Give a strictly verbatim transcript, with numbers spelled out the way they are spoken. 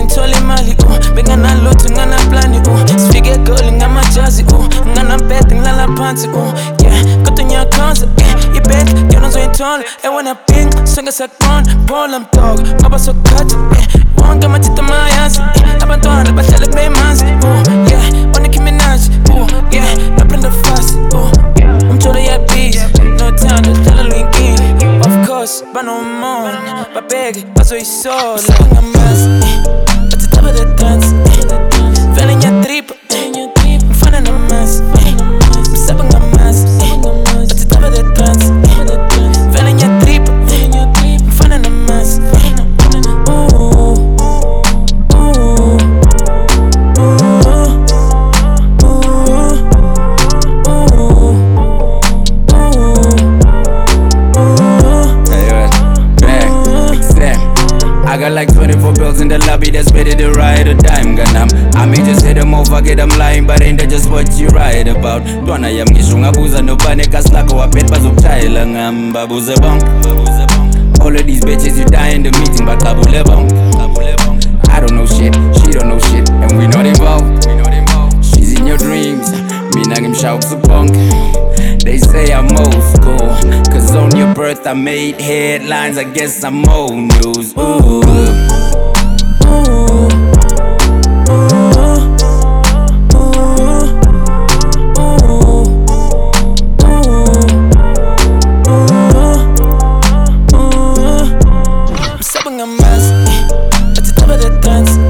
ngithola imali uh bengana lutho ngana plan uh sifike egoli ngamajazi uh ngana bed ngilala phansi uh yeah kodwa ngiyakhonza ibed yona uzoyithola ewana pink sonke sakhona bola mdog ngoba sokhathi wonke amathita mayazi abantwana bahlale bemanzi uh yeah on Nicki Minaj uh yeah no Brenda Fassie uh umthole yabhizi nothando hlala lwinkini of course banomona babheke bazoyisola ngamazi bathi taba the dance vele ngiyatripa mfana namazi msaba ngamazi bathi taba the dance vele ngiyatripa mfana namazi I got like twenty-four bills in the lobby that's ready to ride a dime ganam. I may just hit them off, I get them lying, but ain't that just what you write about? Dwana yam ngishunga buza no panika slako wapet bazokutshayela ngam babuze bong. All of these bitches you die in the meeting but kabule bong. I don't know shit, she don't know shit, and we not involved. She's in your dreams, mina ngimshawu kubonke. They say I'm old school, cause on your birth I made headlines, I guess I'm old news. Ooh. Msaba ngamazi bathi taba the dance